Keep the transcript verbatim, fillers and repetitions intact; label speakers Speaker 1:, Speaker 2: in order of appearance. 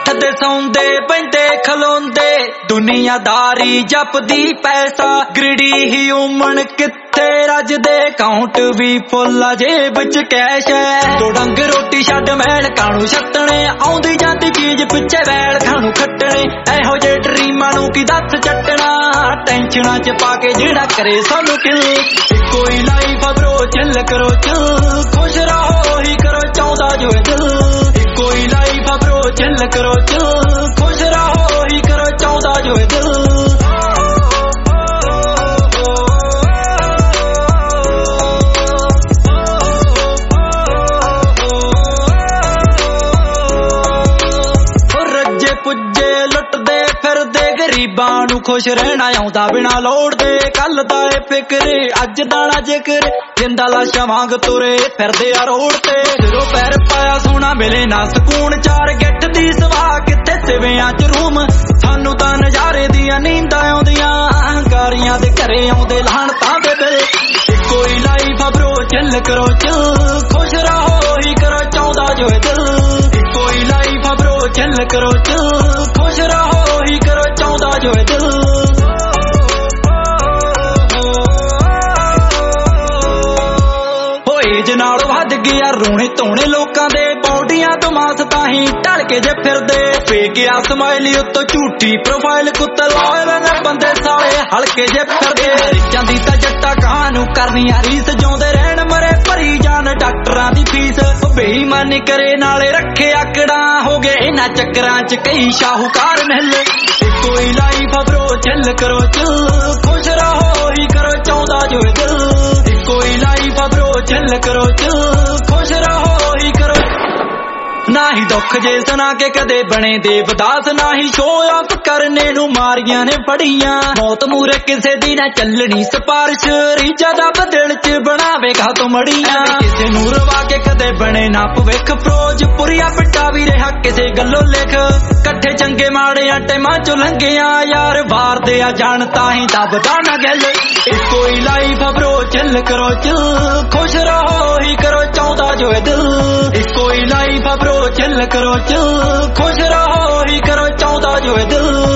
Speaker 1: ਉੱਠਦੇ ਸੌਂਦੇ ਪੈਂਦੇ ਖਲੋਂਦੇ ਦੁਨੀਆਦਾਰੀ ਜਪਦੀ ਪੈਸਾ ਗ੍ਰਿਡੀ ਹੀ ਉਮਣ ਕਿੱਥੇ ਰੱਜਦੇ ਕਾਊਂਟ ਵੀ ਫੁੱਲ ਆ ਜੇਬ ਚ ਕੈਸ਼ ਹੈ ਦੋ ਡੰਗ ਰੋਟੀ ਛੱਡ ਮੈਲ ਕਾਣੂ ਛੱਟਣੇ ਆਉਂਦੀ ਜਾਂਦੀ ਚੀਜ਼ ਪਿੱਛੇ ਵੈਲ ਖਾਣੂ ਖੱਟਣੇ ਇਹੋ ਜਿਹੇ ਡਰੀਮਾਂ ਨੂੰ ਕੀ ਦੱਸ ਚੱਟਣਾ ਟੈਨਸ਼ਨਾਂ ਚ ਪਾ ਕੇ ਜਿਹੜਾ ਕਰੇ ਸਾਨੂੰ ਕਿਲ ਕੋਈ ਲਾਈਫ ਆ ਬ్రో ਚੱਲ ਕਰੋ ਚੱਲ ਖੁਸ਼ ਰਹੋ ਹੀ ਕਰੋ ਚਾਹੁੰਦਾ ਜੋ ਦਿਲ ਕੋਈ ਲਾਈਫ ਆ bro ਚੱਲ ਕਰੋ ਚੱਲ ਖੁਸ਼ ਰਹੋ ਹੀ ਕਰੋ ਚਾਹੁੰਦਾ ਜੋ ਦਿਲ ਰੱਜੇ ਪੁੱਜੇ ਲੁੱਟਦੇ ਫਿਰਦੇ ਗਰੀਬਾਂ ਨੂੰ ਖੁਸ਼ ਰਹਿਣਾ ਆਉਂਦਾ ਬਿਨਾ ਲੋੜ ਦੇ ਕੱਲ ਦਾ ਏ ਫਿਕਰ ਅੱਜ ਦਾ ਨਾ ਜ਼ਿਕਰ ਜਿੰਦਾ ਲਾਸ਼ਾਂ ਵਾਂਗ ਤੁਰੇ ਫਿਰਦੇ ਆ ਰੋਡ ਤੇ ਜਦੋਂ ਪੈਰ ਪਾਇਆ ਸੋਨਾ ਮਿਲੇ ਨਾ ਸਕੂਨ ਚਾਰ ਗਿੱਠ ਦੀ ਸਵਾਹ ਕਿੱਥੇ ਸਿਵਿਆਂ ਚ ਰੂਮ ਸਾਨੂੰ ਤਾਂ ਨਜ਼ਾਰੇ ਦੀਆਂ ਨੀਂਦਾਂ ਆਉਂਦੀਆਂ ਹੰਕਾਰੀਆਂ ਦੇ ਘਰੇ ਆਉਂਦੇ ਲਾਹਣਤਾਂ ਦੇ ਬਿਲ ਕੋਈ ਲਾਈਫ ਆ bro ਚੱਲ ਕਰੋ ਚੱਲ ਖੁਸ਼ ਰਹੋ ਹੀ ਕਰੋ ਚਾਹੁੰਦਾ ਜੋ ਦਿਲ ਕੋਈ ਲਾਈਫ ਆ bro ਚੱਲ ਕਰੋ ਚੱਲ ਖੁਸ਼ ਰਹੋ ਹੀ ਕਰੋ ਚਾਹੁੰਦਾ ਜੋ ਦਿਲ ਏਜ ਨਾਲ ਵੱਧ ਗਿਆ ਰੋਣੇ ਧੋਣੇ ਲੋਕਾਂ ਦੇ ਬੌਡੀਆਂ ਤੋਂ ਮਾਸ ਤਾਂ ਹੀ ਢਲ ਕੇ ਜੇ ਫਿਰਦੇ ਫੇਕਿਆ ਸਮਾਈਲੀ ਉੱਤੋਂ ਝੂਠੀ ਪ੍ਰੋਫਾਈਲ ਕੁੱਤੇ ਲਾਏ ਨੇ ਬੰਦੇ ਸਾਲੇ ਹਲਕੇ ਜੇ ਫਿਰਦੇ ਰਿਚਾਂ ਦੀ ਤਾਂ ਜੱਟਾ ਕਾਂ ਨੂੰ ਕਰਨੀਆਂ ਰੀਸ ਜਿਉਂਦੇ ਰਹਿਣ ਮਰੇ ਭਰੀ ਜਾਣ ਡਾਕਟਰਾਂ ਦੀ ਫੀਸ ਬੇਈਮਾਨੀ ਕਰੇ ਨਾਲੇ ਰੱਖੇ ਆਕੜਾਂ ਹੋ ਗਏ ਇਹਨਾਂ ਚੱਕਰਾਂ ਚ ਕਈ ਸ਼ਾਹੂਕਾਰ ਮਿਲ ਕੋਈ ਲਾਈਫ ਆ bro ਚੱਲ ਕਰੋ ਚੱਲ ਖੁਸ਼ ਰਹੋ ਹੀ ਕਰੋ ਚਾਹੁੰਦਾ ਜੋ ਦਿਲ ਕੋਈ ਲਾਈਫ ਆ bro ਚੱਲ ਕਰੋ ਚੱਲ ਖੁਸ਼ ਰਹੋ ਹੀ ਕਰੋ ਨਾ ਹੀ ਦੁੱਖ ਜੇ ਸੁਣਾ ਕੇ ਕਦੇ ਬਣੇ ਦੇਵਦਾਸ ਨਾ ਹੀ ਸ਼ੋਅ ਆਫ ਕਰਨੇ ਨੂੰ ਮਾਰੀਆਂ ਨੇ ਫੜੀਆਂ ਮੌਤ ਮੂਰੇ ਕਿਸੇ ਦੀ ਨਾ ਚੱਲਣੀ ਸਿਫਾਰਿਸ਼ ਰੀਝਾਂ ਦਾ ਦਿਲ ਚ ਬਣਾਵੇਗਾ ਤੂੰ ਮੜੀਆਂ ਕਿਸੇ ਨੂੰ ਰਵਾ ਕੇ ਕਦੇ ਬਣੇ ਨਾ ਭਵਿੱਖ ਫਰੋਜ ਪੁਰੀਆ ਪਿੱਟਾ ਵੀ ਰਿਹਾ ਕਿਸੇ ਗੱਲੋਂ ਲਿਖ ਇਕੱਠੇ ਚੰਗੇ ਮਾੜੇ ਟਾਈਮਾਂ ਚੋਂ ਲੰਘਿਆ ਯਾਰ ਬਾਰ ਦੇ ਆ ਜਾਣ ਤਾਂ ਹੀ ਦੱਬਦਾ ਨਾ ਗੱਲ ਕੋਈ ਲਾਈਫ ਆ bro ਚੱਲ ਕਰੋ ਚੱਲ ਖੁਸ਼ ਰਹੋ ਹੀ ਕਰੋ ਚਾਹੁੰਦਾ ਜੋ ਦਿਲ ਕੋਈ ਲਾਈਫ ਆ bro ਚੱਲ ਕਰੋ ਚੱਲ ਖੁਸ਼ ਰਹੋ ਹੀ ਕਰੋ ਚਾਹੁੰਦਾ ਜੋ ਦਿਲ